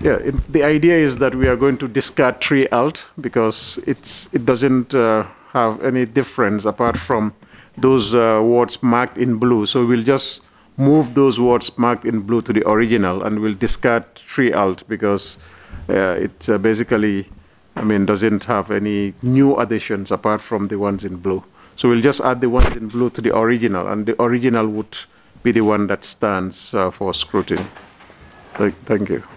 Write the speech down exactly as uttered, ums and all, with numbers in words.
Yeah, it, the idea is that we are going to discard three alt because it's it doesn't uh, have any difference apart from those uh, words marked in blue. So we'll just move those words marked in blue to the original, and we'll discard three alt because uh, it uh, basically, I mean, doesn't have any new additions apart from the ones in blue. So we'll just add the ones in blue to the original, and the original would be the one that stands uh, for scrutiny. Thank, thank you.